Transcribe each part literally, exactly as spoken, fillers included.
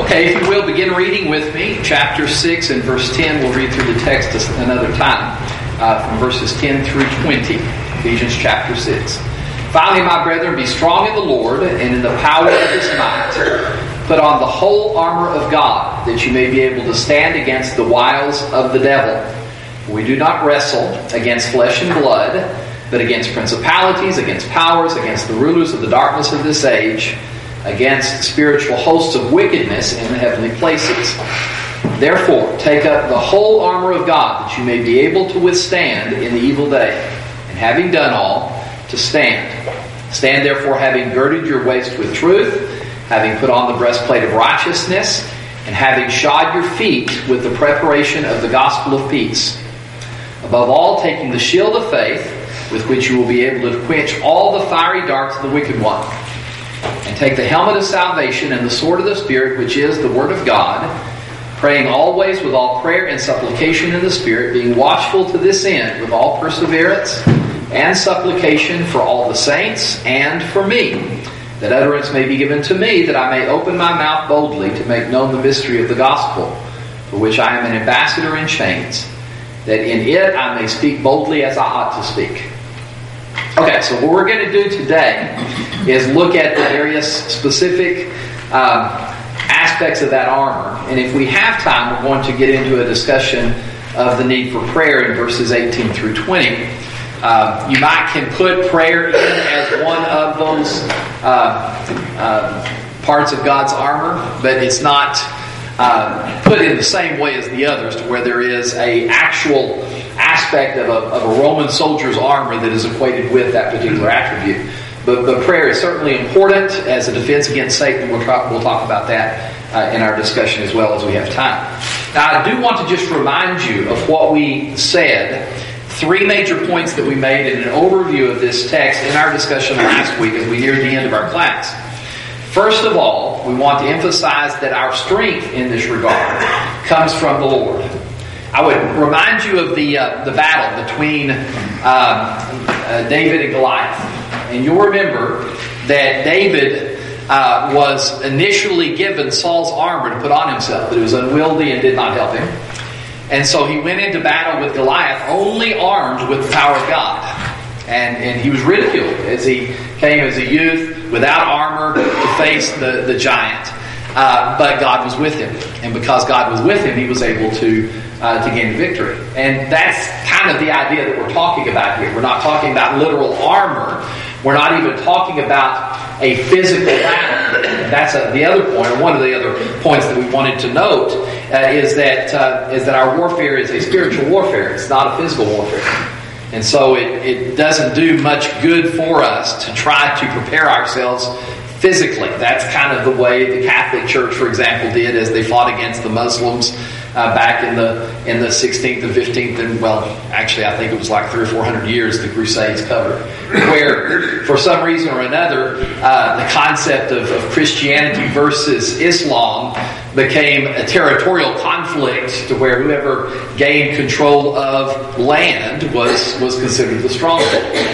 Okay, if you will, begin reading with me. Chapter six and verse ten. We'll read through the text another time. Uh, from verses ten through twenty. Ephesians chapter six. Finally, my brethren, be strong in the Lord and in the power of His might. Put on the whole armor of God, that you may be able to stand against the wiles of the devil. For we do not wrestle against flesh and blood, but against principalities, against powers, against the rulers of the darkness of this age, against spiritual hosts of wickedness in the heavenly places. Therefore, take up the whole armor of God, that you may be able to withstand in the evil day, and having done all, to stand. Stand therefore, having girded your waist with truth, having put on the breastplate of righteousness, and having shod your feet with the preparation of the gospel of peace. Above all, taking the shield of faith, with which you will be able to quench all the fiery darts of the wicked one. And take the helmet of salvation and the sword of the Spirit, which is the Word of God, praying always with all prayer and supplication in the Spirit, being watchful to this end with all perseverance and supplication for all the saints and for me, that utterance may be given to me, that I may open my mouth boldly to make known the mystery of the gospel, for which I am an ambassador in chains, that in it I may speak boldly as I ought to speak. Okay, so what we're going to do today is look at the various specific um, aspects of that armor. And if we have time, we're going to get into a discussion of the need for prayer in verses eighteen through twenty. Uh, you might can put prayer in as one of those uh, uh, parts of God's armor, but it's not uh, put in the same way as the others, to where there is a actual aspect of a, of a Roman soldier's armor that is equated with that particular attribute. But, but prayer is certainly important as a defense against Satan. We'll talk, we'll talk about that uh, in our discussion as well as we have time. Now, I do want to just remind you of what we said. Three major points that we made in an overview of this text in our discussion last week as we neared the end of our class. First of all, we want to emphasize that our strength in this regard comes from the Lord. I would remind you of the uh, the battle between uh, uh, David and Goliath. And you'll remember that David uh, was initially given Saul's armor to put on himself, but it was unwieldy and did not help him. And so he went into battle with Goliath only armed with the power of God. And, and he was ridiculed as he came as a youth without armor to face the, the giant. Uh, but God was with him. And because God was with him, he was able to uh, to gain the victory. And that's kind of the idea that we're talking about here. We're not talking about literal armor. We're not even talking about a physical battle. That's a, the other point, or one of the other points that we wanted to note, uh, is that uh, is that our warfare is a spiritual warfare. It's not a physical warfare. And so it, it doesn't do much good for us to try to prepare ourselves physically. That's kind of the way the Catholic Church, for example, did as they fought against the Muslims uh, back in the in the sixteenth and fifteenth, and well, actually, I think it was like three or four hundred years the Crusades covered, where for some reason or another, uh, the concept of, of Christianity versus Islam became a territorial conflict, to where whoever gained control of land was was considered the stronghold.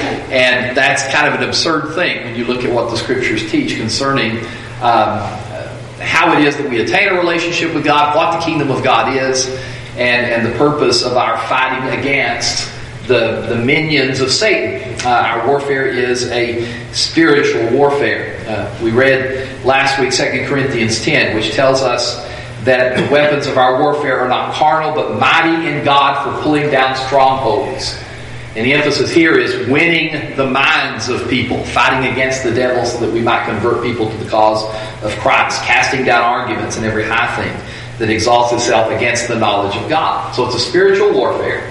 And that's kind of an absurd thing when you look at what the Scriptures teach concerning um, how it is that we attain a relationship with God, what the kingdom of God is, and, and the purpose of our fighting against the, the minions of Satan. Uh, our warfare is a spiritual warfare. Uh, we read last week Second Corinthians ten, which tells us that the weapons of our warfare are not carnal, but mighty in God for pulling down strongholds. And the emphasis here is winning the minds of people, fighting against the devil so that we might convert people to the cause of Christ, casting down arguments and every high thing that exalts itself against the knowledge of God. So it's a spiritual warfare.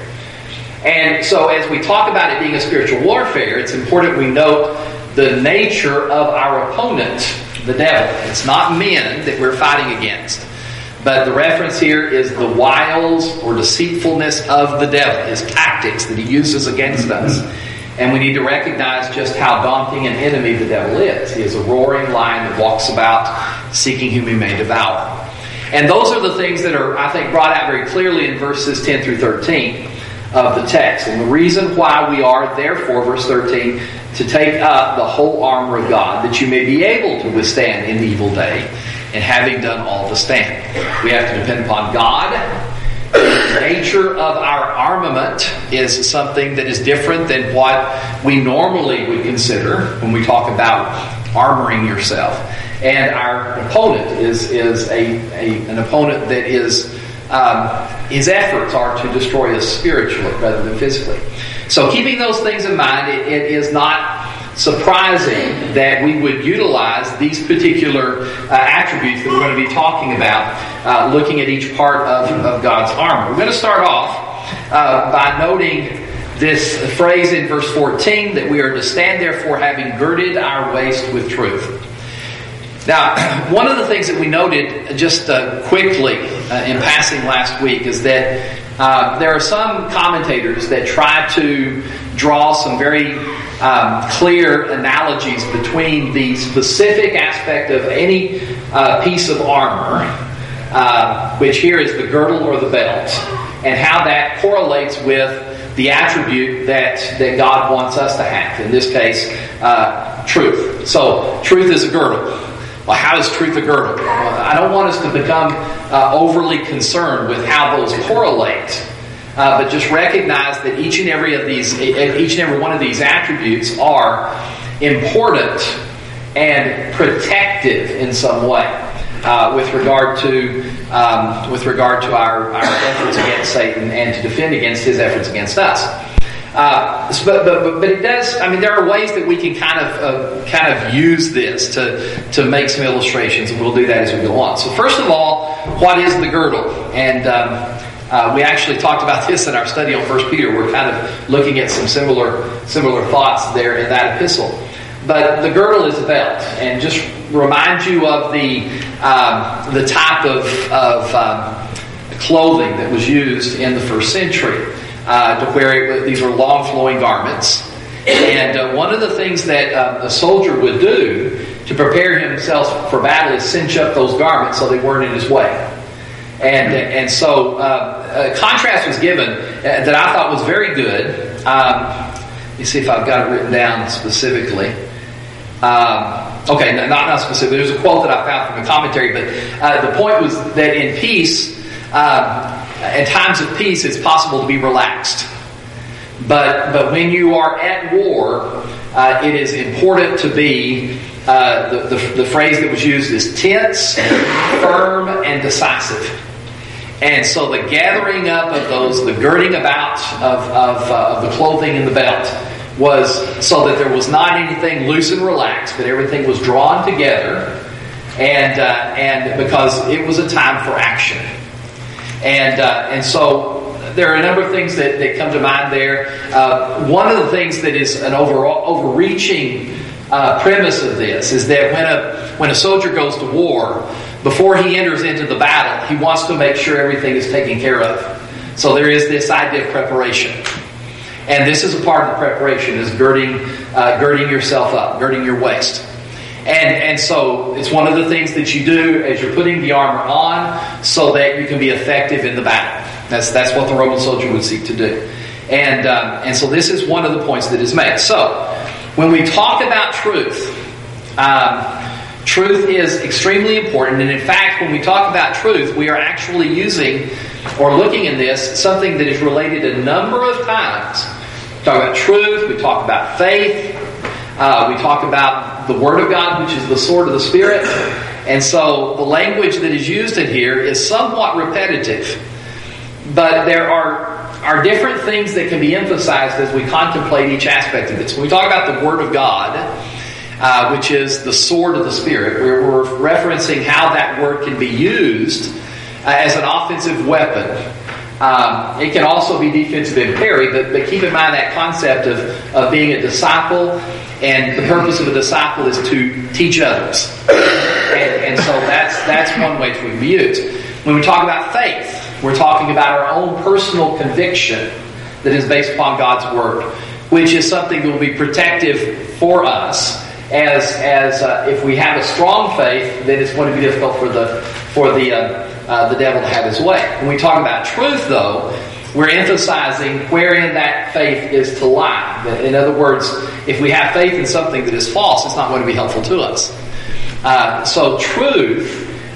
And so as we talk about it being a spiritual warfare, it's important we note the nature of our opponent, the devil. It's not men that we're fighting against. But the reference here is the wiles or deceitfulness of the devil, his tactics that he uses against us. And we need to recognize just how daunting an enemy the devil is. He is a roaring lion that walks about seeking whom he may devour. And those are the things that are, I think, brought out very clearly in verses ten through thirteen of the text. And the reason why we are, therefore, verse thirteen, to take up the whole armor of God, that you may be able to withstand in the evil day, and having done all to stand. We have to depend upon God. The nature of our armament is something that is different than what we normally would consider when we talk about armoring yourself. And our opponent is is a, a an opponent that is um, his efforts are to destroy us spiritually rather than physically. So keeping those things in mind, it, it is not surprising that we would utilize these particular uh, attributes that we're going to be talking about, uh, looking at each part of, of God's armor. We're going to start off uh, by noting this phrase in verse fourteen, that we are to stand therefore having girded our waist with truth. Now, one of the things that we noted just uh, quickly uh, in passing last week is that uh, there are some commentators that try to draw some very um, clear analogies between the specific aspect of any uh, piece of armor, uh, which here is the girdle or the belt, and how that correlates with the attribute that, that God wants us to have. In this case, uh, truth. So, truth is a girdle. Well, how is truth a girdle? Well, I don't want us to become uh, overly concerned with how those correlate, uh, but just recognize that each and every of these, each and every one of these attributes are important and protective in some way uh, with regard to um, with regard to our, our efforts against Satan and to defend against his efforts against us. Uh, but, but but it does. I mean, there are ways that we can kind of uh, kind of use this to to make some illustrations, and we'll do that as we go on. So, first of all, what is the girdle? And um, uh, we actually talked about this in our study on First Peter. We're kind of looking at some similar similar thoughts there in that epistle. But the girdle is a belt, and just remind you of the um, the type of of um, clothing that was used in the first century. Uh, to where it, these were long flowing garments. And uh, one of the things that uh, a soldier would do to prepare himself for battle is cinch up those garments so they weren't in his way. And and so uh, a contrast was given uh, that I thought was very good. Um, let me see if I've got it written down specifically. Um, okay, no, not, not specifically. There's a quote that I found from a commentary, but uh, the point was that in peace, um, in times of peace, it's possible to be relaxed. But but when you are at war, uh, it is important to be, uh, the, the, the phrase that was used is tense, firm, and decisive. And so the gathering up of those, the girding about of, of, uh, of the clothing and the belt was so that there was not anything loose and relaxed, but everything was drawn together, and uh, and because it was a time for action. And uh, and so there are a number of things that, that come to mind there. Uh, one of the things that is an overall overreaching uh, premise of this is that when a when a soldier goes to war, before he enters into the battle, he wants to make sure everything is taken care of. So there is this idea of preparation, and this is a part of the preparation: is girding uh, girding yourself up, girding your waist. And and so it's one of the things that you do as you're putting the armor on so that you can be effective in the battle. That's that's what the Roman soldier would seek to do. And um, and so this is one of the points that is made. So when we talk about truth, um, truth is extremely important. And in fact, when we talk about truth, we are actually using or looking in this something that is related a number of times. We talk about truth. We talk about faith. Uh, we talk about the Word of God, which is the sword of the Spirit. And so the language that is used in here is somewhat repetitive. But there are, are different things that can be emphasized as we contemplate each aspect of this. When we talk about the Word of God, uh, which is the sword of the Spirit, we're, we're referencing how that word can be used uh, as an offensive weapon. Um, it can also be defensive and parry, but, but keep in mind that concept of, of being a disciple. And the purpose of a disciple is to teach others. And, and so that's that's one way for it to be used. When we talk about faith, we're talking about our own personal conviction that is based upon God's Word, which is something that will be protective for us. As as uh, if we have a strong faith, then it's going to be difficult for the for the uh, uh, the devil to have his way. When we talk about truth, though, we're emphasizing wherein that faith is to lie. In other words, if we have faith in something that is false, it's not going to be helpful to us. Uh, so truth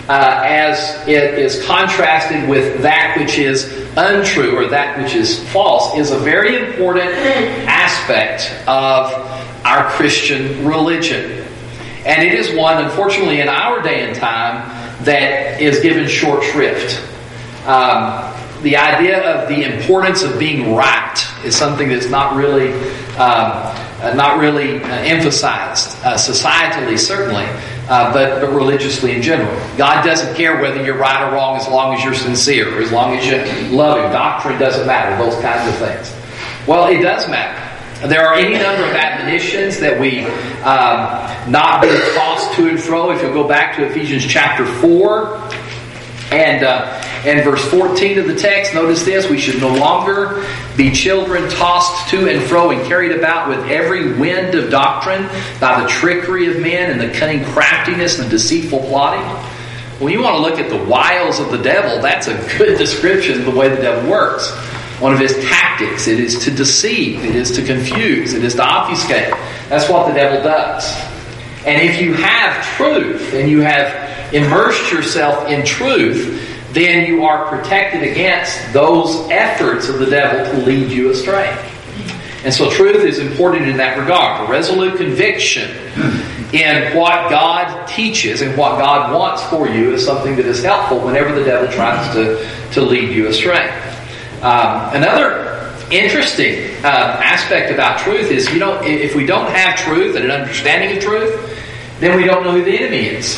uh, as it is contrasted with that which is untrue or that which is false is a very important aspect of our Christian religion. And it is one, unfortunately, in our day and time that is given short shrift. Um, the idea of the importance of being right is something that's not really um, uh, not really uh, emphasized, uh, societally certainly, uh, but, but religiously in general. God doesn't care whether you're right or wrong as long as you're sincere or as long as you love Him. Doctrine doesn't matter, those kinds of things. Well, it does matter. There are any number of admonitions that we um, not be tossed to and fro. If you'll go back to Ephesians chapter four and uh, and verse fourteen of the text, notice this: we should no longer be children tossed to and fro and carried about with every wind of doctrine by the trickery of men and the cunning craftiness and deceitful plotting. When you want to look at the wiles of the devil, that's a good description of the way the devil works. One of his tactics, it is to deceive, it is to confuse, it is to obfuscate. That's what the devil does. And if you have truth and you have immersed yourself in truth, then you are protected against those efforts of the devil to lead you astray. And so truth is important in that regard. A resolute conviction in what God teaches and what God wants for you is something that is helpful whenever the devil tries to, to lead you astray. Um, another interesting uh, aspect about truth is, you know, if we don't have truth and an understanding of truth, then we don't know who the enemy is.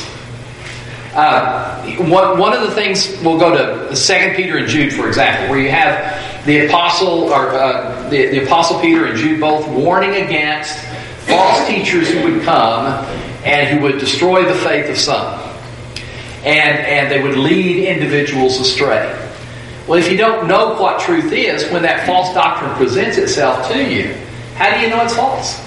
Uh, one, one of the things, we'll go to Second Peter and Jude, for example, where you have the apostle or uh, the, the apostle Peter and Jude both warning against false teachers who would come and who would destroy the faith of some, and and they would lead individuals astray. Well, if you don't know what truth is, when that false doctrine presents itself to you, how do you know it's false?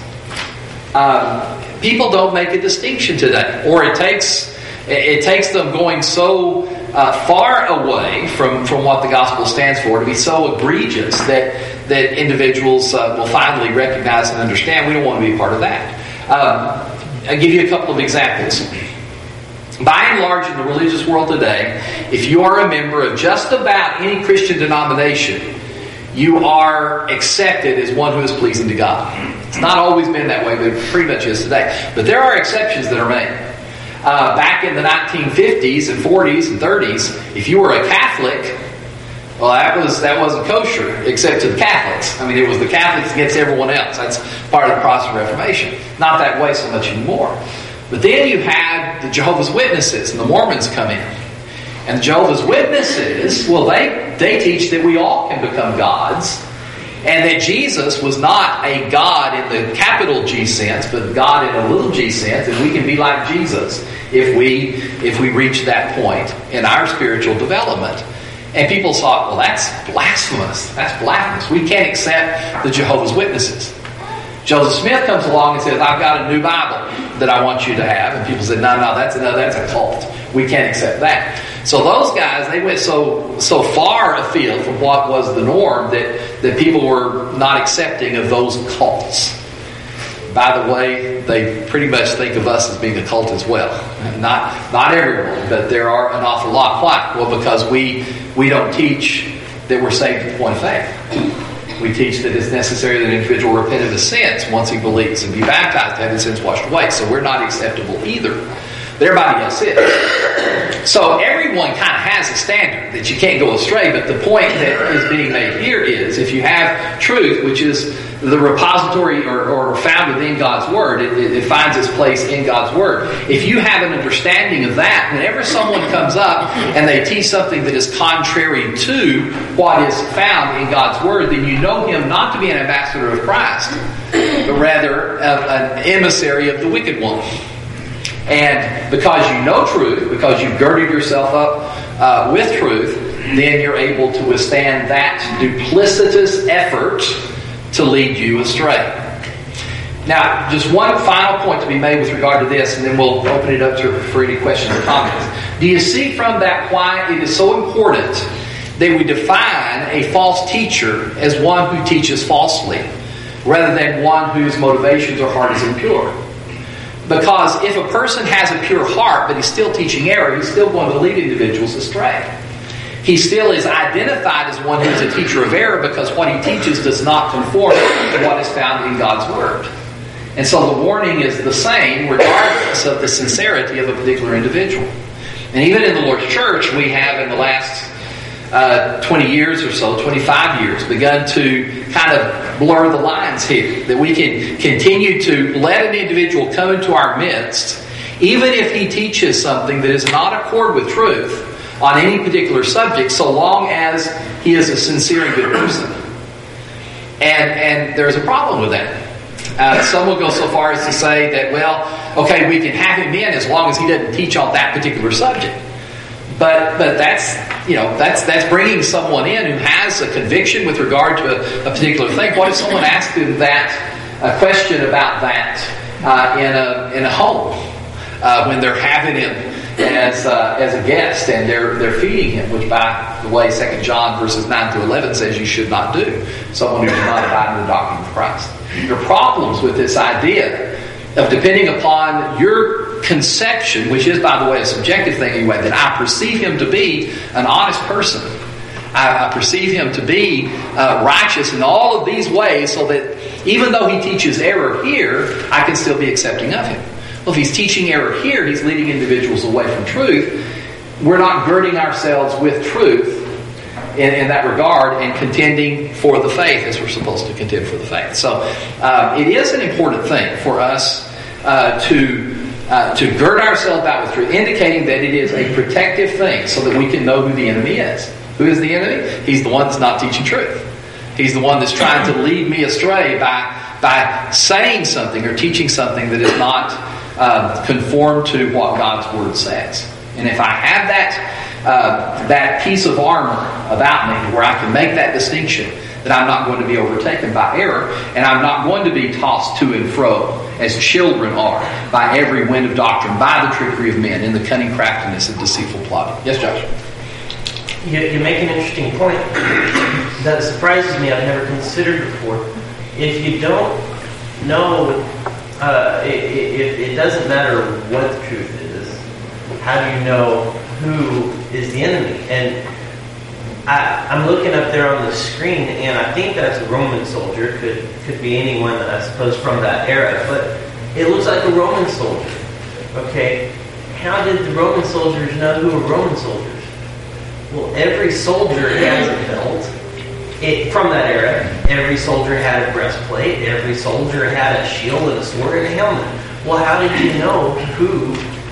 Um, people don't make a distinction today, or it takes it takes them going so uh, far away from, from what the gospel stands for to be so egregious that that individuals uh, will finally recognize and understand we don't want to be a part of that. Um, I'll give you a couple of examples. By and large, in the religious world today, if you are a member of just about any Christian denomination, you are accepted as one who is pleasing to God. It's not always been that way, but it pretty much is today. But there are exceptions that are made. Uh, back in the nineteen fifties and forties and thirties, if you were a Catholic, well, that was that wasn't kosher, except to the Catholics. I mean, it was the Catholics against everyone else. That's part of the Protestant Reformation. Not that way so much anymore. But then you had the Jehovah's Witnesses, and the Mormons come in. And the Jehovah's Witnesses, well, they, they teach that we all can become gods, and that Jesus was not a God in the capital G sense, but God in a little g sense, and we can be like Jesus if we if we reach that point in our spiritual development. And people thought, well, that's blasphemous. That's blasphemous. We can't accept the Jehovah's Witnesses. Joseph Smith comes along and says, I've got a new Bible that I want you to have. And people said, no, no, that's, no, that's a cult. We can't accept that. So those guys, they went so so far afield from what was the norm that, that people were not accepting of those cults. By the way, they pretty much think of us as being a cult as well. Not not everyone, but there are an awful lot. Why? Well, because we we don't teach that we're saved at the point of faith. We teach that it's necessary that an individual repent of his sins once he believes and be baptized to have his sins washed away. So we're not acceptable either. But everybody else is. So everyone kind of has a standard that you can't go astray. But the point that is being made here is if you have truth, which is the repository or, or found within God's Word, it, it, it finds its place in God's Word. If you have an understanding of that, whenever someone comes up and they teach something that is contrary to what is found in God's Word, then you know him not to be an ambassador of Christ, but rather uh, an emissary of the wicked one. And because you know truth, because you've girded yourself up uh, with truth, then you're able to withstand that duplicitous effort to lead you astray. Now, just one final point to be made with regard to this, and then we'll open it up to, for any questions or comments. Do you see from that why it is so important that we define a false teacher as one who teaches falsely, rather than one whose motivations or heart is impure? Because if a person has a pure heart, but he's still teaching error, he's still going to lead individuals astray. He still is identified as one who's a teacher of error because what he teaches does not conform to what is found in God's Word. And so the warning is the same regardless of the sincerity of a particular individual. And even in the Lord's church, we have in the last uh, twenty years or so, twenty-five years, begun to kind of blur the lines here. That we can continue to let an individual come into our midst, even if he teaches something that is not accord with truth on any particular subject, so long as he is a sincere and good person. And, and there's a problem with that. Uh, some will go so far as to say that, well, okay, we can have him in as long as he doesn't teach on that particular subject. But but that's you know that's that's bringing someone in who has a conviction with regard to a, a particular thing. What if someone asked him that a question about that uh, in a in a home uh, when they're having him as uh, as a guest and they're they're feeding him, which by the way, Second John verses nine through eleven says you should not do. Someone who does not abide in the doctrine of Christ. There are problems with this idea of depending upon your conception, which is, by the way, a subjective thing anyway, that I perceive him to be an honest person. I, I perceive him to be uh, righteous in all of these ways so that even though he teaches error here, I can still be accepting of him. Well, if he's teaching error here, he's leading individuals away from truth. We're not girding ourselves with truth in, in that regard and contending for the faith as we're supposed to contend for the faith. So uh, it is an important thing for us uh, to uh, to gird ourselves about with truth, indicating that it is a protective thing so that we can know who the enemy is. Who is the enemy? He's the one that's not teaching truth. He's the one that's trying to lead me astray by, by saying something or teaching something that is not uh, conformed to what God's Word says. And if I have that uh, that piece of armor about me where I can make that distinction, that I'm not going to be overtaken by error, and I'm not going to be tossed to and fro as children are by every wind of doctrine, by the trickery of men, in the cunning craftiness of deceitful plotting. Yes, Josh? You, you make an interesting point that surprises me. I've never considered before. If you don't know, uh, it, it, it doesn't matter what the truth is. How do you know who is the enemy? And I, I'm looking up there on the screen, and I think that's a Roman soldier. Could could be anyone, I suppose, from that era. But it looks like a Roman soldier. Okay, how did the Roman soldiers know who were Roman soldiers? Well, every soldier has a belt. It, from that era, every soldier had a breastplate. Every soldier had a shield and a sword and a helmet. Well, how did you know who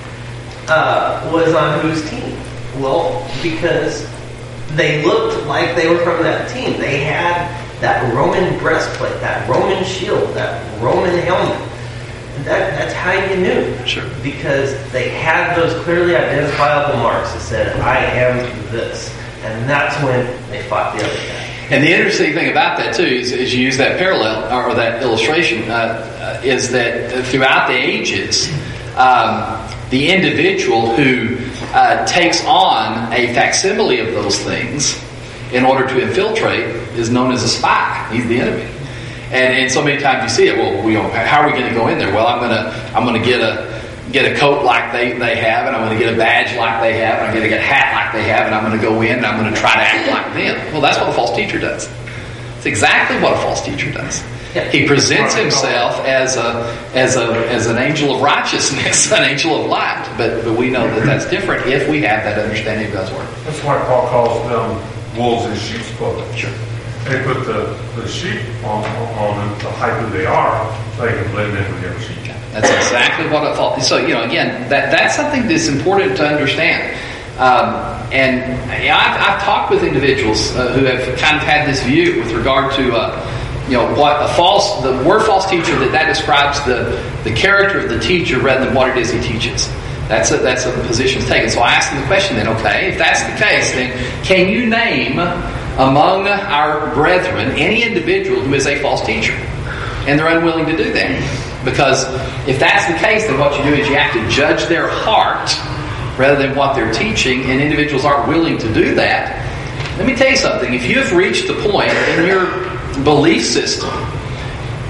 uh, was on whose team? Well, because they looked like they were from that team. They had that Roman breastplate, that Roman shield, that Roman helmet. And that, that's how you knew. Sure. Because they had those clearly identifiable marks that said, I am this. And that's when they fought the other guy. And the interesting thing about that, too, is, is you use that parallel, or that illustration, uh, uh, is that throughout the ages, um, the individual who uh, takes on a facsimile of those things in order to infiltrate is known as a spy. He's the enemy. And, and so many times you see it. Well, we, how are we going to go in there? Well, I'm going to I'm going to get a get a coat like they, they have, and I'm going to get a badge like they have, and I'm going to get a hat like they have, and I'm going to go in and I'm going to try to act like them. Well, that's what a false teacher does. It's exactly what a false teacher does. He presents himself as a as a as an angel of righteousness, an angel of light. But but we know that that's different if we have that understanding of God's Word. That's why Paul calls them wolves in sheep's clothing. Sure. They put the, the sheep on, on them to hide who they are, so they can blend in with the other sheep. That's exactly what I thought. So, you know, again, that that's something that's important to understand. Um, and yeah, I've, I've talked with individuals uh, who have kind of had this view with regard to, uh, you know, what a false, the word false teacher, that that describes the, the character of the teacher rather than what it is he teaches. That's a, that's a position taken. So I asked them the question then, okay, if that's the case, then can you name among our brethren any individual who is a false teacher? And they're unwilling to do that. Because if that's the case, then what you do is you have to judge their heart rather than what they're teaching, and individuals aren't willing to do that. Let me tell you something. If you've reached the point in your belief system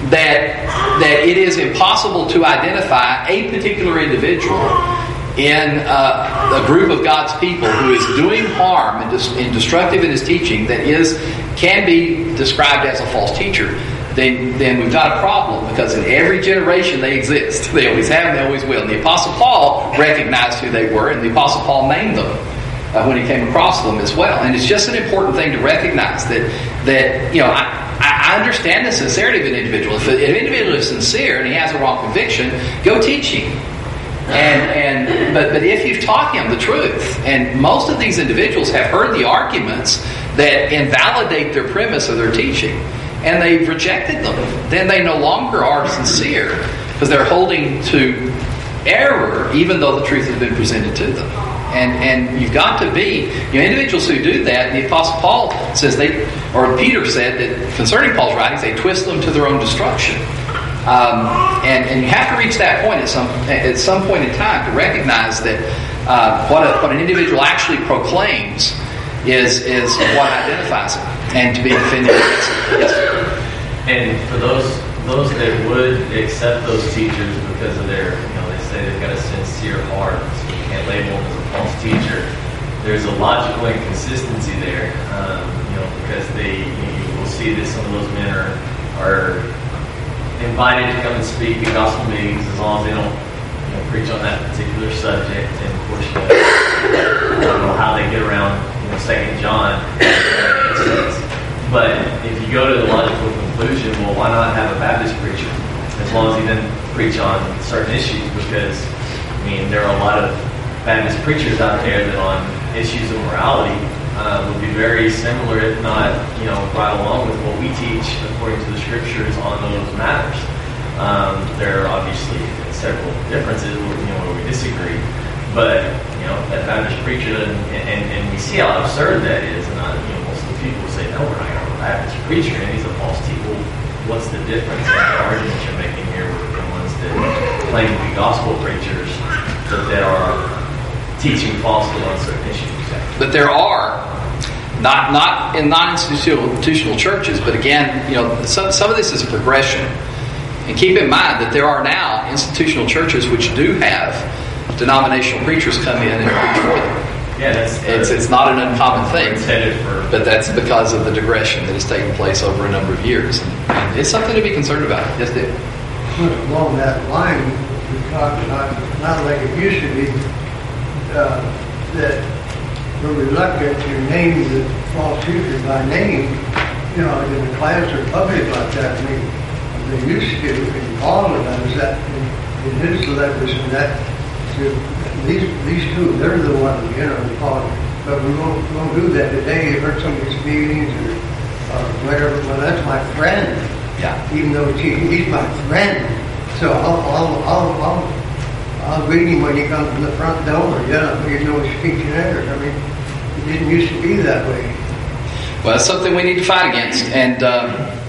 that that it is impossible to identify a particular individual in uh, a group of God's people who is doing harm and, dis- and destructive in his teaching that is can be described as a false teacher, then then we've got a problem, because in every generation they exist. They always have and they always will. And the Apostle Paul recognized who they were, and the Apostle Paul named them uh, when he came across them as well. And it's just an important thing to recognize that, that you know, I, I understand the sincerity of an individual. If an individual is sincere and he has a wrong conviction, go teach him. And and but but if you've taught him the truth, and most of these individuals have heard the arguments that invalidate their premise of their teaching, and they've rejected them, then they no longer are sincere, because they're holding to error even though the truth has been presented to them. And and you've got to be, you know, individuals who do that. The Apostle Paul says they, or Peter said that concerning Paul's writings, they twist them to their own destruction. Um, and, and you have to reach that point at some at some point in time to recognize that uh, what a, what an individual actually proclaims is is what identifies him, and to be defended against it. Yes. And for those those that would accept those teachers because of their, you know, they say they've got a sincere heart, so you can't label them as a false teacher. There's a logical inconsistency there, um, you know, because they you will see that some of those men are are. invited to come and speak at gospel meetings as long as they don't, you know, preach on that particular subject. And of course, you know, I don't know how they get around, you know, Second John. But if you go to the logical conclusion, well, why not have a Baptist preacher as long as he doesn't preach on certain issues? Because I mean, there are a lot of Baptist preachers out there that on issues of morality Uh, would be very similar, if not, you know, right along with what we teach according to the scriptures on those matters. Um, there are obviously several differences, where, you know, where we disagree, but you know, that Baptist preacher, and, and, and we see how absurd that is. And uh, you know, most of the people say, "No, we're not going to have a Baptist preacher, and he's a false teacher." Well, what's the difference in the argument you're making here with the ones that claim to be gospel preachers, but that are teaching falsely on certain issues? But there are, not not in non-institutional churches, but again, you know, some some of this is a progression. And keep in mind that there are now institutional churches which do have denominational preachers come in and preach for them. Yeah, that's the, it's it's not an uncommon thing. For, but that's because of the digression that has taken place over a number of years, and, and it's something to be concerned about. Yes, Dave. Along that line, we talked about not like it used to be uh, that. We're reluctant to name the false teacher by name, you know, in the class or public like that. I mean, they used to, and Paul does that in, in his letters, and that to, these these two, they're the ones, you know, Paul. But we won't, we won't do that today. You've heard some of these meetings or uh, whatever. Well, that's my friend. Yeah. Even though he, he's my friend, so I'll I'll I'll. I'll I'll greet him when he comes to the front door. Yeah, you know his speech and errors. I mean, it didn't used to be that way. Well, it's something we need to fight against. And um,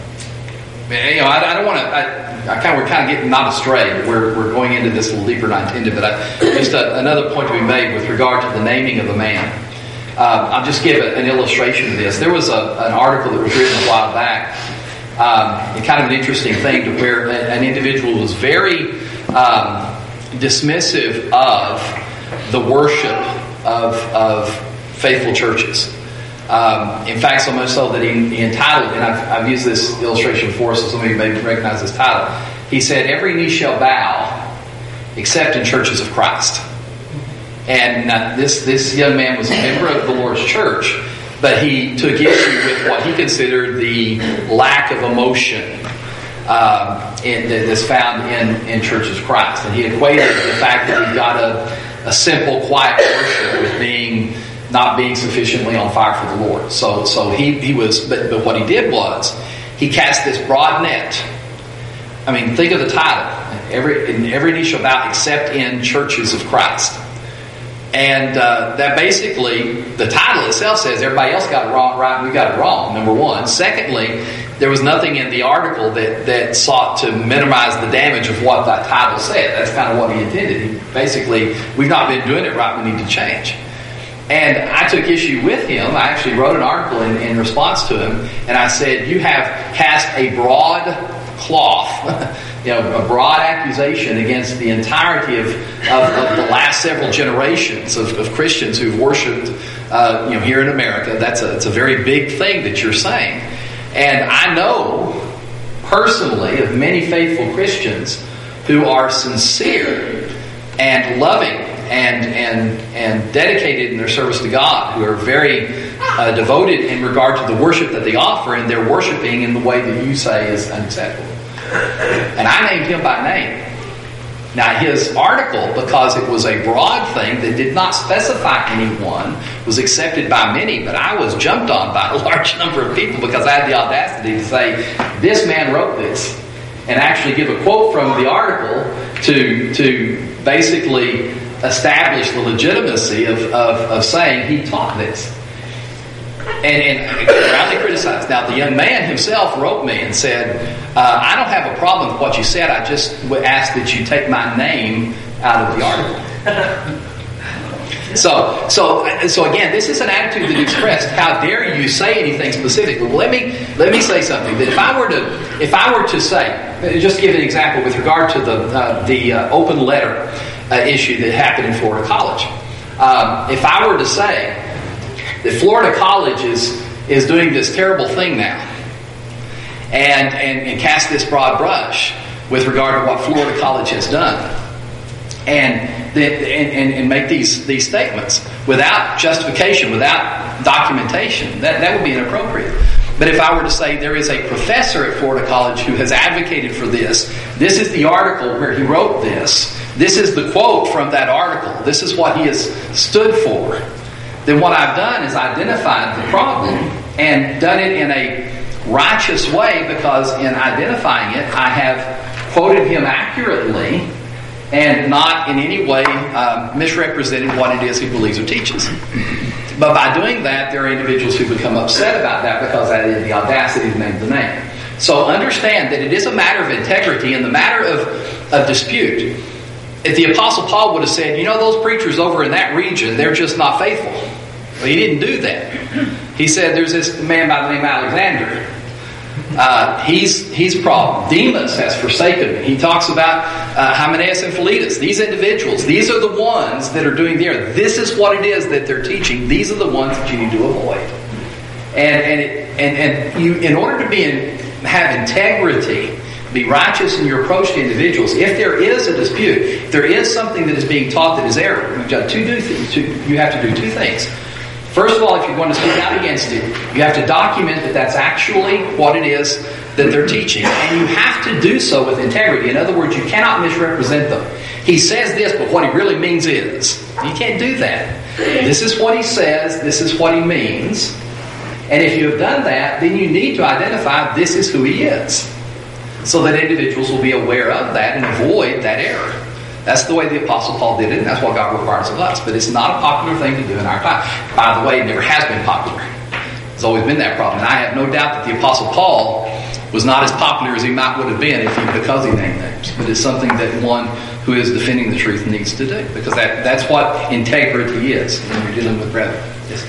you know, I, I don't want to. I, I kind of we're kind of getting not astray. We're we're going into this a little deeper than I intended. But I, just a, another point to be made with regard to the naming of a man. Um, I'll just give a, an illustration of this. There was a, an article that was written a while back. Um, and kind of an interesting thing to where an individual was very Um, dismissive of the worship of, of faithful churches. Um, in fact, so much so that he, he entitled, and I've, I've used this illustration before, so some of you may recognize this title. He said, "Every knee shall bow, except in churches of Christ." And now this this young man was a member of the Lord's church, but he took issue with what he considered the lack of emotion Um, in, that's found in, in churches of Christ. And he equated the fact that we've got a, a simple, quiet worship with being not being sufficiently on fire for the Lord. So so he, he was, but, but what he did was, he cast this broad net. I mean, think of the title. Every, every knee shall bow except in churches of Christ. And uh, that basically, the title itself says everybody else got it wrong, right? We got it wrong, number one. Secondly, there was nothing in the article that, that sought to minimize the damage of what that title said. That's kind of what he intended. He basically, we've not been doing it right, we need to change. And I took issue with him. I actually wrote an article in, in response to him, and I said, "You have cast a broad cloth, you know, a broad accusation against the entirety of, of, of the last several generations of, of Christians who've worshipped, uh, you know, here in America. That's a, it's a very big thing that you're saying. And I know personally of many faithful Christians who are sincere and loving and and and dedicated in their service to God, who are very uh, devoted in regard to the worship that they offer, and they're worshiping in the way that you say is unacceptable. And I named him by name. Now, his article, because it was a broad thing that did not specify anyone, was accepted by many, but I was jumped on by a large number of people because I had the audacity to say, this man wrote this, and actually give a quote from the article to to basically establish the legitimacy of, of, of saying he taught this. And, and roundly criticized. Now, the young man himself wrote me and said, uh, I don't have a problem with what you said. I just would ask that you take my name out of the article. so, so, so again, this is an attitude that expressed, how dare you say anything specific? Well, let me let me say something. That if I were to if I were to say, just to give an example with regard to the uh, the uh, open letter uh, issue that happened in Florida College. Um, if I were to say that Florida College is is doing this terrible thing now, and, and and cast this broad brush with regard to what Florida College has done, and that, and, and, and make these these statements without justification, without documentation, that that would be inappropriate. But if I were to say there is a professor at Florida College who has advocated for this, this is the article where he wrote this, this is the quote from that article, this is what he has stood for, then what I've done is identified the problem and done it in a righteous way, because in identifying it, I have quoted him accurately and not in any way um, misrepresented what it is he believes or teaches. But by doing that, there are individuals who become upset about that because I had the audacity to name the name. So understand that it is a matter of integrity and the matter of, of dispute. If the Apostle Paul would have said, you know, those preachers over in that region, they're just not faithful. Well, he didn't do that. He said, there's this man by the name of Alexander. Uh, he's he's a problem. Demas has forsaken me. He talks about uh, Hymenaeus and Philetus. These individuals, these are the ones that are doing the error. This is what it is that they're teaching. These are the ones that you need to avoid. And and it, and, and you, in order to be in, have integrity, be righteous in your approach to individuals, if there is a dispute, if there is something that is being taught that is error, you've got two do th- two, you have to do two things. First of all, if you're going to speak out against it, you have to document that that's actually what it is that they're teaching. And you have to do so with integrity. In other words, you cannot misrepresent them. He says this, but what he really means is. You can't do that. This is what he says. This is what he means. And if you have done that, then you need to identify this is who he is, so that individuals will be aware of that and avoid that error. That's the way the Apostle Paul did it, and that's what God requires of us. But it's not a popular thing to do in our time. By the way, it never has been popular. There's always been that problem. And I have no doubt that the Apostle Paul was not as popular as he might would have been if he, because he named names. But it's something that one who is defending the truth needs to do, because that, that's what integrity is when you're dealing with brethren. Yes.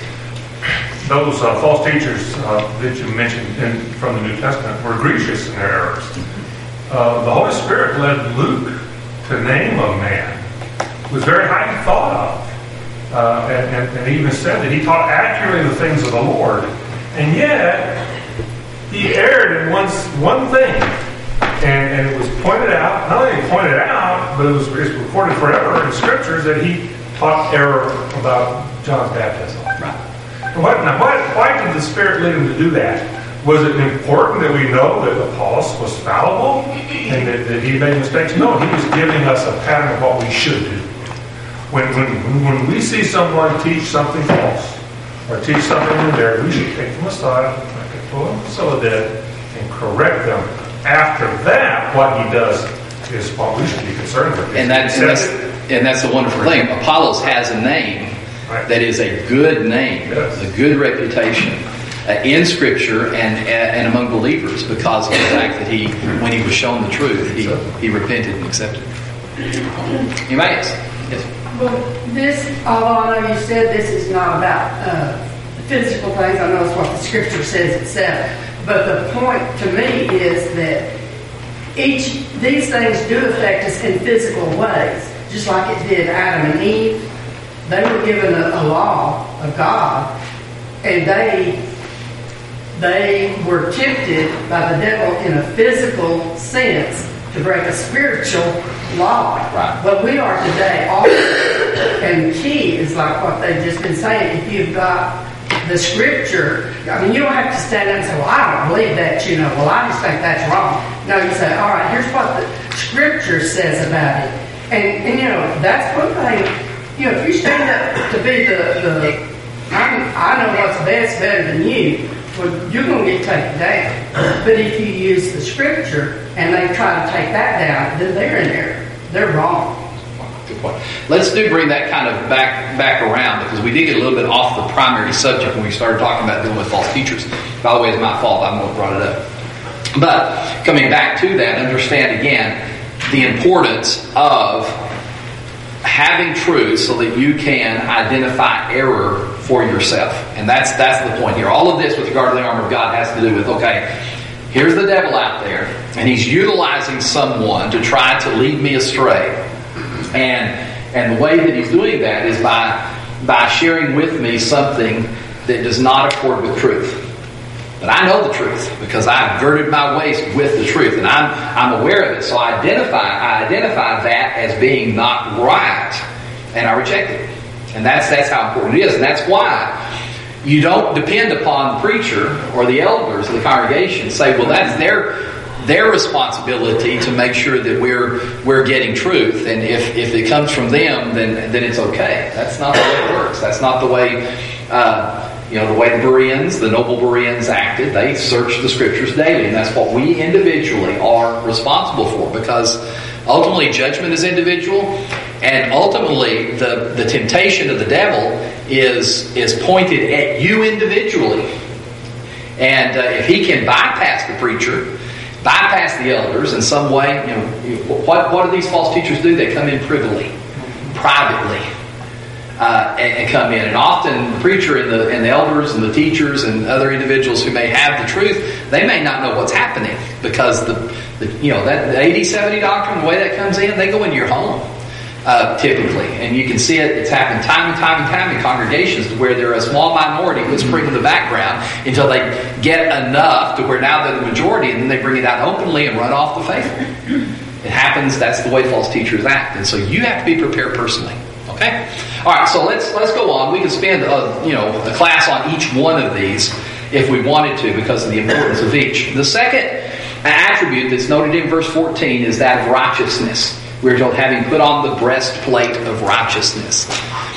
Those uh, false teachers uh, that you mentioned in, from the New Testament were egregious in their errors. Uh, the Holy Spirit led Luke to name a man who was very highly thought of, uh, and, and, and even said that he taught accurately the things of the Lord, and yet he erred in one, one thing, and, and it was pointed out, not only pointed out, but it was it's recorded forever in Scriptures that he taught error about John's baptism. Right. What, now, why, why did the Spirit lead him to do that? Was it important that we know that Apollos was fallible and that, that he made mistakes? No, he was giving us a pattern of what we should do. When, when, when we see someone teach something false or teach something in there, we should take them aside, like Priscilla did, and correct them. After that, what he does is what we should be concerned with. And that's, and that's, and that's the wonderful thing. Apollos has a name right. that is a good name, yes. a good reputation. Uh, in Scripture and and among believers, because of the fact that he, when he was shown the truth, he, he repented and accepted. You may ask. Yes. Well, this, although I know you said this is not about uh, physical things, I know it's what the Scripture says itself. But the point to me is that each these things do affect us in physical ways, just like it did Adam and Eve. They were given a, a law of God, and they they were tempted by the devil in a physical sense to break a spiritual law. Right. But we are today also, and the key is like what they've just been saying. If you've got the scripture, I mean, you don't have to stand up and say, well, I don't believe that, you know, well, I just think that's wrong. No, you say, all right, here's what the scripture says about it. And, and you know, that's one thing, you know, if you stand up to be the, the I'm, I know what's best better than you, well, you're going to get taken down. But if you use the scripture and they try to take that down, then they're in error. They're wrong. Good point. Let's do bring that kind of back back around, because we did get a little bit off the primary subject when we started talking about dealing with false teachers. By the way, it's my fault. I'm the one who brought it up. But coming back to that, understand again the importance of having truth so that you can identify error for yourself. And that's that's the point here. All of this with regard to the armor of God has to do with, okay, here's the devil out there, and he's utilizing someone to try to lead me astray. And and the way that he's doing that is by by sharing with me something that does not accord with truth. But I know the truth because I've girded my waist with the truth, and I'm I'm aware of it. So I identify I identify that as being not right, and I reject it. And that's that's how important it is, and that's why you don't depend upon the preacher or the elders of the congregation and say, well, that's their their responsibility to make sure that we're we're getting truth, and if, if it comes from them, then then it's okay. That's not the way it works. That's not the way uh, you know the way the Bereans, the noble Bereans acted. They searched the scriptures daily, and that's what we individually are responsible for, because ultimately judgment is individual, and ultimately the, the temptation of the devil is is pointed at you individually. And uh, if he can bypass the preacher, bypass the elders in some way, you know, what what do these false teachers do? They come in privily, privately, uh, and, and come in. And often the preacher and the and the elders and the teachers and other individuals who may have the truth, they may not know what's happening, because the, the you know that the eighty seventy doctrine, the way that comes in, they go into your home. Uh, typically, and you can see it, it's happened time and time and time in congregations where they're a small minority whispering in the background until they get enough to where now they're the majority, and then they bring it out openly and run off the faithful. It happens. That's the way false teachers act, and so you have to be prepared personally. Okay, all right. So let's let's go on. We can spend a, you know a class on each one of these if we wanted to, because of the importance of each. The second attribute that's noted in verse fourteen is that of righteousness. We're told, having put on the breastplate of righteousness.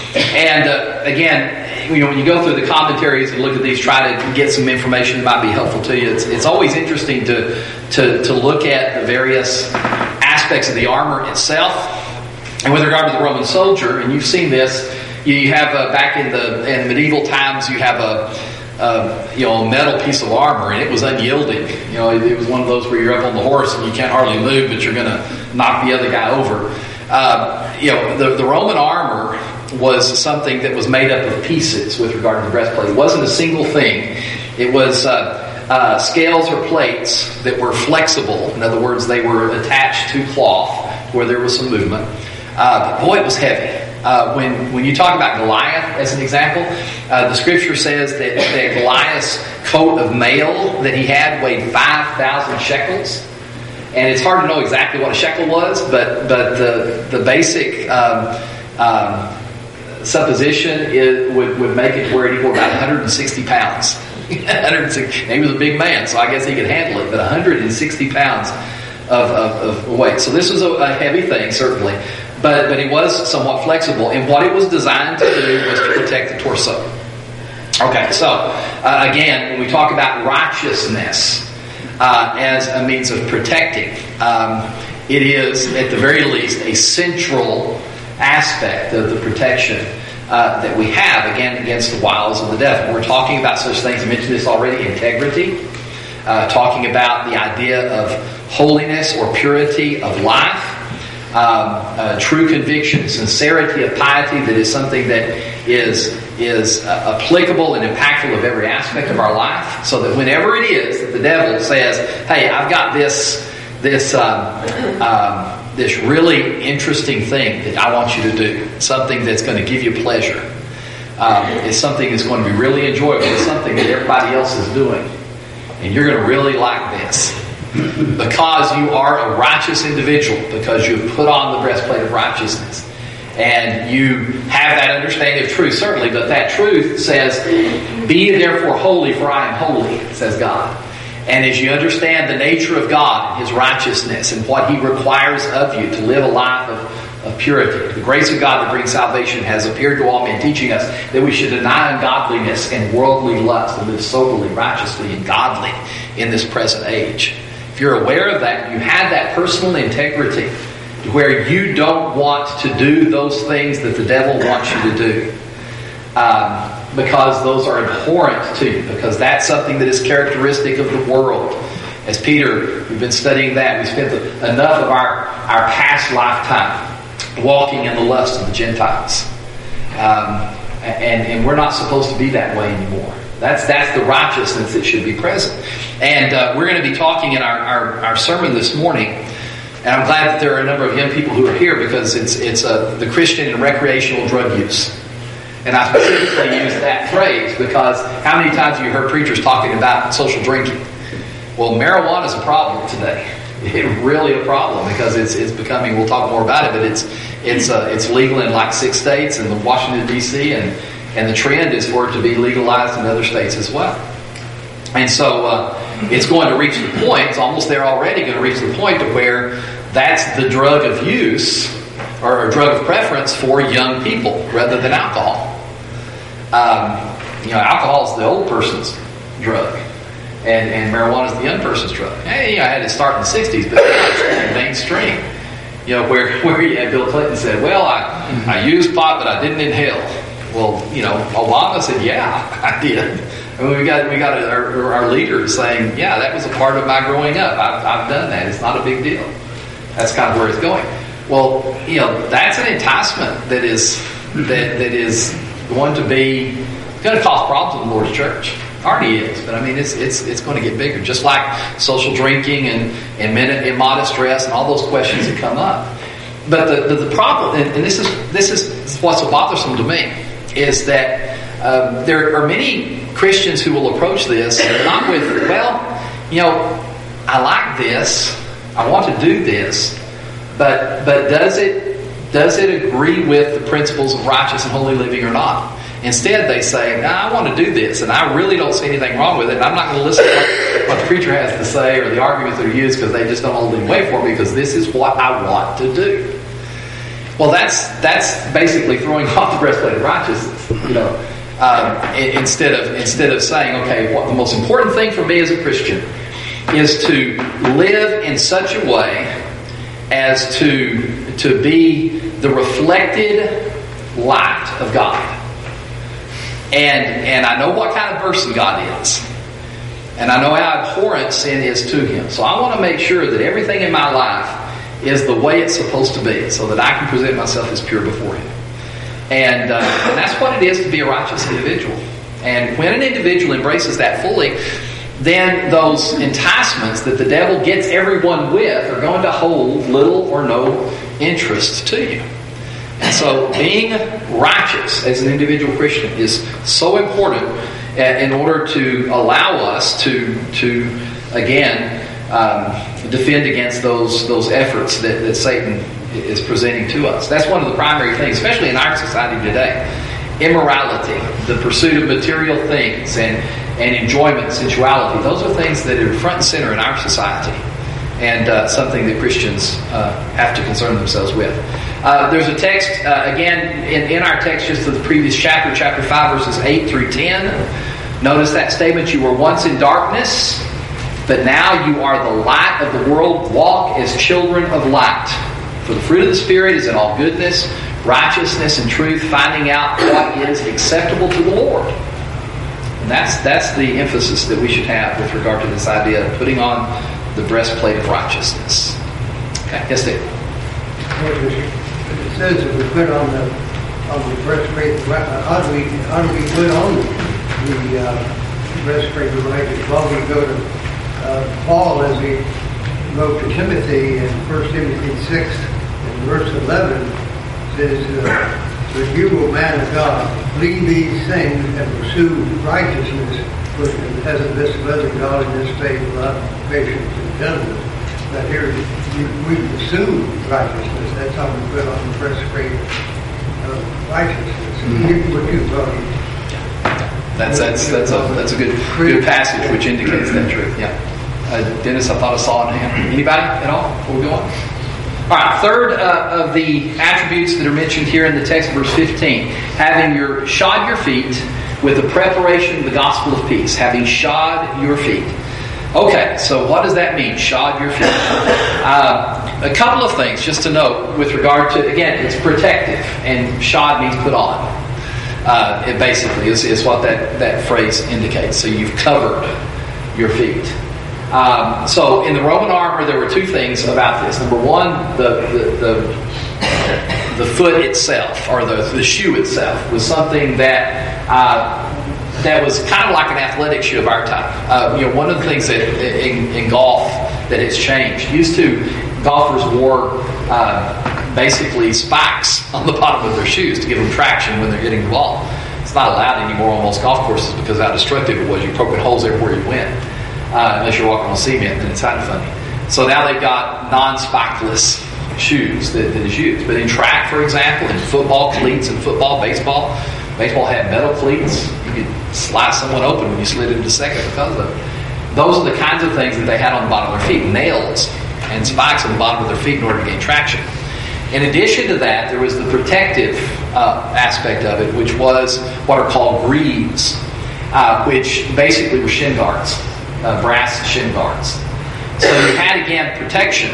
And uh, again, you know, when you go through the commentaries and look at these, try to get some information that might be helpful to you. It's, it's always interesting to, to to look at the various aspects of the armor itself. And with regard to the Roman soldier, and you've seen this, you have uh, back in the in medieval times, you have a Uh, you know, a metal piece of armor, and it was unyielding. You know, it, it was one of those where you're up on the horse and you can't hardly move, but you're going to knock the other guy over. Uh, you know, the, the Roman armor was something that was made up of pieces with regard to the breastplate. It wasn't a single thing. It was uh, uh, scales or plates that were flexible. In other words, they were attached to cloth where there was some movement. Uh, but boy, it was heavy. Uh, when when you talk about Goliath as an example, uh, the scripture says that, that Goliath's coat of mail that he had weighed five thousand shekels. And it's hard to know exactly what a shekel was, but but the, the basic um, um, supposition is, would, would make it where it equaled about one hundred sixty pounds. one hundred sixty, he was a big man, so I guess he could handle it, but one hundred sixty pounds of, of, of weight. So this was a, a heavy thing, certainly. But but it was somewhat flexible, and what it was designed to do was to protect the torso. Okay, so uh, again, when we talk about righteousness uh, as a means of protecting, um, it is at the very least a central aspect of the protection uh, that we have, again, against the wiles of the devil. We're talking about such things, I mentioned this already, integrity, uh, talking about the idea of holiness or purity of life. Um, uh, true conviction, sincerity of piety that is something that is is uh, applicable and impactful of every aspect of our life, so that whenever it is that the devil says, hey, I've got this this um, um, this really interesting thing that I want you to do, something that's going to give you pleasure. Um, it's something that's going to be really enjoyable. It's something that everybody else is doing. And you're going to really like this. Because you are a righteous individual, because you've put on the breastplate of righteousness. And you have that understanding of truth, certainly, but that truth says, "Be ye therefore holy, for I am holy," says God. And as you understand the nature of God and His righteousness and what He requires of you to live a life of, of purity, the grace of God that brings salvation has appeared to all men, teaching us that we should deny ungodliness and worldly lust and live soberly, righteously, and godly in this present age. If you're aware of that, you have that personal integrity where you don't want to do those things that the devil wants you to do. Um, because those are abhorrent to you, because that's something that is characteristic of the world. As Peter, we've been studying that. We spent the, enough of our, our past lifetime walking in the lust of the Gentiles. Um, and, and we're not supposed to be that way anymore. That's that's the righteousness that should be present. And uh, we're going to be talking in our, our, our sermon this morning. And I'm glad that there are a number of young people who are here, because it's, it's uh, the Christian and recreational drug use. And I specifically use that phrase because how many times have you heard preachers talking about social drinking? Well, marijuana is a problem today. It's really a problem because it's it's becoming. We'll talk more about it, but it's it's uh, it's legal in like six states and Washington D C and and the trend is for it to be legalized in other states as well. And so uh, it's going to reach the point. It's almost there already. Going to reach the point to where that's the drug of use or a drug of preference for young people rather than alcohol. Um, you know, alcohol is the old person's drug, and, and marijuana is the young person's drug. Hey, you know, I had to start in the sixties, but now it's mainstream. You know, where where you had Bill Clinton said, "Well, I I used pot, but I didn't inhale." Well, you know, Obama said, "Yeah, I did." I mean, we got we got a, our, our leaders saying, "Yeah, that was a part of my growing up. I've I've done that. It's not a big deal." That's kind of where it's going. Well, you know, that's an enticement that is that that is going to be going to cause problems in the Lord's church. Already is, but I mean, it's it's it's going to get bigger. Just like social drinking and and immodest dress and all those questions that come up. But the the, the problem, and, and this is this is what's so bothersome to me, is that um, there are many Christians who will approach this not with, well, you know, I like this, I want to do this. But but does it does it agree with the principles of righteous and holy living or not? Instead, they say, "No, I want to do this, and I really don't see anything wrong with it. And I'm not going to listen to what, what the preacher has to say or the arguments that are used because they just don't hold any weight for me because this is what I want to do." Well, that's that's basically throwing off the breastplate of righteousness, you know. Um, instead of instead of saying, "Okay, what the most important thing for me as a Christian is to live in such a way as to to be the reflected light of God." And and I know what kind of person God is. And I know how abhorrent sin is to Him. So I want to make sure that everything in my life is the way it's supposed to be, so that I can present myself as pure before Him. And, uh, and that's what it is to be a righteous individual. And when an individual embraces that fully, then those enticements that the devil gets everyone with are going to hold little or no interest to you. And so being righteous as an individual Christian is so important in order to allow us to, to again, um, defend against those those efforts that, that Satan is presenting to us. That's one of the primary things, especially in our society today. Immorality, the pursuit of material things, and, and enjoyment, sensuality. Those are things that are front and center in our society, and uh, something that Christians uh, have to concern themselves with. Uh, there's a text, uh, again, in, in our text just to the previous chapter, chapter five, verses eight through ten. Notice that statement, "You were once in darkness, but now you are the light of the world. Walk as children of light. For the fruit of the Spirit is in all goodness, righteousness, and truth, finding out what is acceptable to the Lord." And that's that's the emphasis that we should have with regard to this idea of putting on the breastplate of righteousness. Okay, yes, Dave. It says that we put on the on the breastplate. How do we how do we put on the uh, breastplate of righteousness? Well, we go to uh, Paul as he wrote to Timothy in First Timothy six and verse eleven says, uh, "But you, O man of God, leave these things and pursue righteousness, which has a this other godliness, faith, love, patience, and gentleness." But here you, we pursue righteousness. That's how we put on the breastplate of righteousness. Mm-hmm. What you brought in. That's that's that's a that's a good good passage which indicates that truth. Yeah, uh, Dennis, I thought I saw a hand. Anybody at all before we go on? All right. Third uh, of the attributes that are mentioned here in the text, verse fifteen, having your shod your feet with the preparation of the gospel of peace. Having shod your feet. Okay, so what does that mean? Shod your feet. Uh, a couple of things just to note with regard to, again, it's protective, and shod means put on. Uh, it basically is, is what that, that phrase indicates. So you've covered your feet. Um, so in the Roman armor, there were two things about this. Number one, the the, the, the foot itself, or the, the shoe itself, was something that uh, that was kind of like an athletic shoe of our time. Uh, you know, one of the things that in, in golf that has changed. Used to, golfers wore uh, basically spikes on the bottom of their shoes to give them traction when they're hitting the ball. It's not allowed anymore on most golf courses because of how destructive it was. You're poking holes everywhere you went. Uh, unless you're walking on cement, then it's kind of funny. So now they've got non-spikeless shoes that, that is used. But in track, for example, in football, cleats in football, baseball, baseball had metal cleats. You could slice someone open when you slid into second because of it. Those are the kinds of things that they had on the bottom of their feet. Nails and spikes on the bottom of their feet in order to gain traction. In addition to that, there was the protective uh, aspect of it, which was what are called greaves, uh, which basically were shin guards, uh, brass shin guards. So you had, again, protection.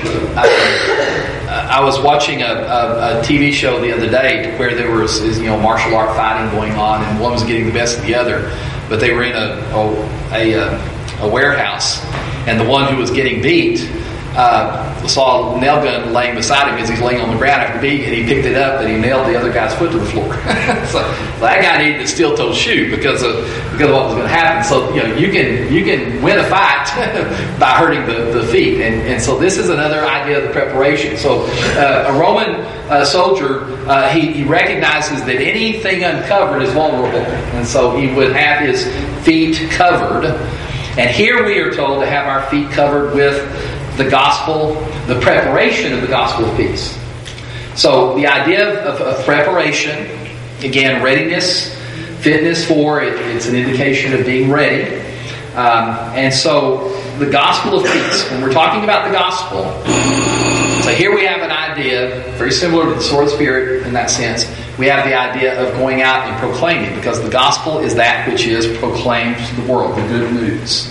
Uh, I was watching a, a, a T V show the other day where there was, you know, martial art fighting going on, and one was getting the best of the other, but they were in a a, a, a warehouse, and the one who was getting beat uh, saw a nail gun laying beside him as he's laying on the ground after being, and he picked it up and he nailed the other guy's foot to the floor. so, so that guy needed a steel-toed shoe because of because of what was going to happen. So you know you can you can win a fight by hurting the, the feet, and and so this is another idea of the preparation. So uh, a Roman uh, soldier uh, he, he recognizes that anything uncovered is vulnerable, and so he would have his feet covered. And here we are told to have our feet covered with the gospel, the preparation of the gospel of peace. So the idea of, of preparation, again, readiness, fitness for it, it's an indication of being ready. Um, and so the gospel of peace, when we're talking about the gospel, so here we have an idea very similar to the sword of the Spirit in that sense. We have the idea of going out and proclaiming, because the gospel is that which is proclaimed to the world, the good news.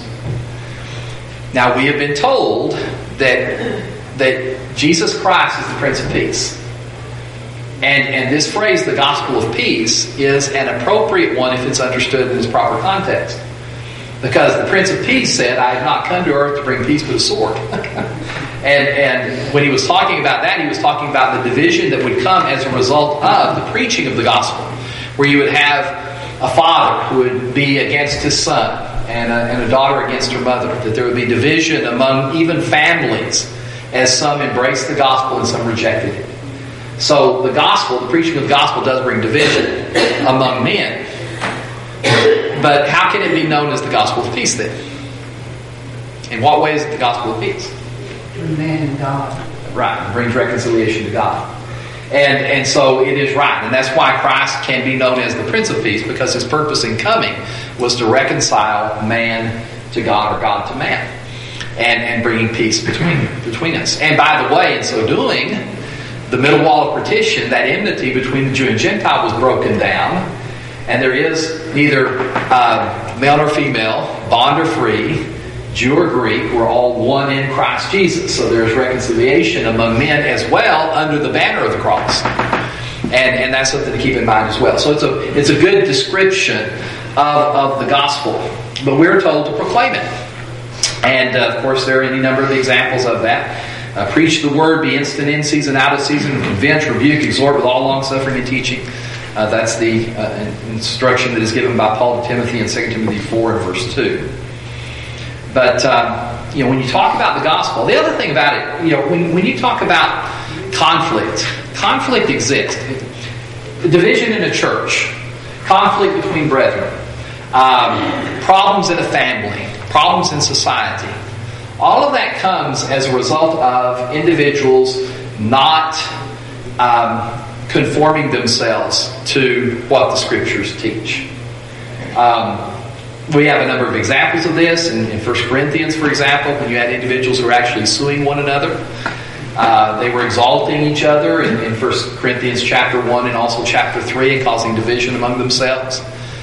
Now, we have been told that that Jesus Christ is the Prince of Peace. And, and this phrase, the gospel of peace, is an appropriate one if it's understood in its proper context. Because the Prince of Peace said, I have not come to earth to bring peace but a sword. and, and when he was talking about that, he was talking about the division that would come as a result of the preaching of the gospel. Where you would have a father who would be against his son, and a, and a daughter against her mother. That there would be division among even families as some embraced the gospel and some rejected it. So the gospel, the preaching of the gospel does bring division among men. But how can it be known as the gospel of peace then? In what way is it the gospel of peace? Between man and God. Right. It brings reconciliation to God. And and so it is right. And that's why Christ can be known as the Prince of Peace, because his purpose in coming was to reconcile man to God, or God to man, and, and bringing peace between between us. And by the way, in so doing, the middle wall of partition, that enmity between the Jew and Gentile, was broken down, and there is neither uh, male nor female, bond or free, Jew or Greek, we're all one in Christ Jesus. So there's reconciliation among men as well under the banner of the cross. And, and that's something to keep in mind as well. So it's a it's a good description of, of the gospel. But we're told to proclaim it. And uh, of course there are any number of examples of that. Uh, preach the word, be instant in season, out of season, convince, rebuke, exhort with all long suffering and teaching. Uh, that's the uh, instruction that is given by Paul to Timothy in Second Timothy four and verse two. But um, you know, when you talk about the gospel, the other thing about it, you know, when, when you talk about conflict, conflict exists. Division in a church, conflict between brethren, um, problems in a family, problems in society. All of that comes as a result of individuals not um, conforming themselves to what the Scriptures teach. Um, we have a number of examples of this in, in First Corinthians, for example, when you had individuals who were actually suing one another. Uh, they were exalting each other in, in First Corinthians chapter one and also chapter three, and causing division among themselves.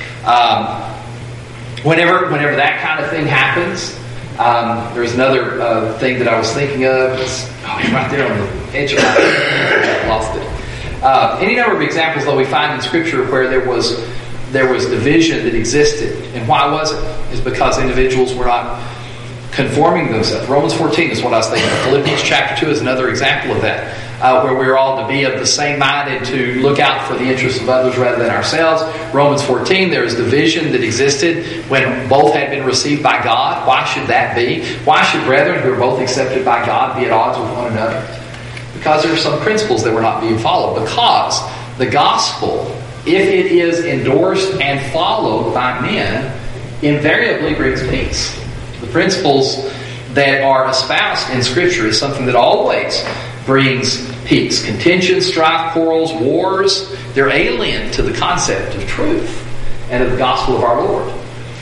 Um, whenever, whenever that kind of thing happens, um, there's another uh, thing that I was thinking of. It's oh, right there on the edge of my head. I lost it. Uh, any number of examples, though, we find in Scripture where there was there was division that existed, and why was it? It's because individuals were not conforming themselves. Romans fourteen is what I was thinking of. Philippians chapter two is another example of that, uh, where we're all to be of the same mind and to look out for the interests of others rather than ourselves. Romans fourteen, there is division that existed when both had been received by God. Why should that be? Why should brethren who are both accepted by God be at odds with one another? Because there are some principles that were not being followed. Because the gospel, if it is endorsed and followed by men, invariably brings peace. The principles that are espoused in Scripture is something that always brings peace. Contention, strife, quarrels, wars, they're alien to the concept of truth and of the gospel of our Lord.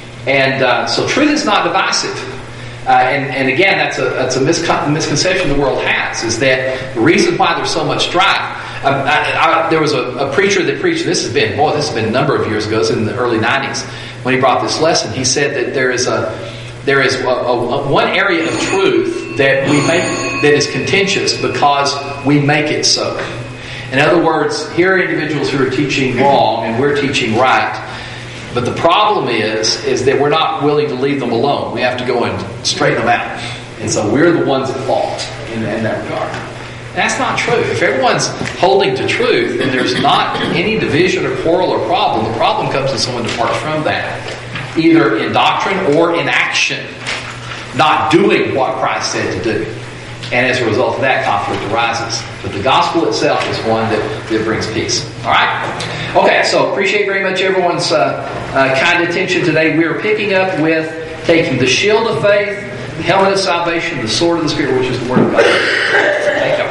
And uh, so truth is not divisive. Uh, and, and again, that's a, that's a miscon- misconception the world has, is that the reason why there's so much strife. Um, I, I, there was a, a preacher that preached, this has been, boy, this has been a number of years ago, it was in the early nineties, when he brought this lesson. He said that there is a There is a, a, a, one area of truth that we make that is contentious because we make it so. In other words, here are individuals who are teaching wrong and we're teaching right. But the problem is, is that we're not willing to leave them alone. We have to go and straighten them out. And so we're the ones at fault in, in that regard. That's not true. If everyone's holding to truth and there's not any division or quarrel or problem, the problem comes when someone departs from that, either in doctrine or in action, not doing what Christ said to do. And as a result of that, conflict arises. But the gospel itself is one that, that brings peace. All right? Okay, so appreciate very much everyone's uh, uh, kind attention today. We are picking up with taking the shield of faith, the helmet of salvation, the sword of the Spirit, which is the Word of God. Thank you.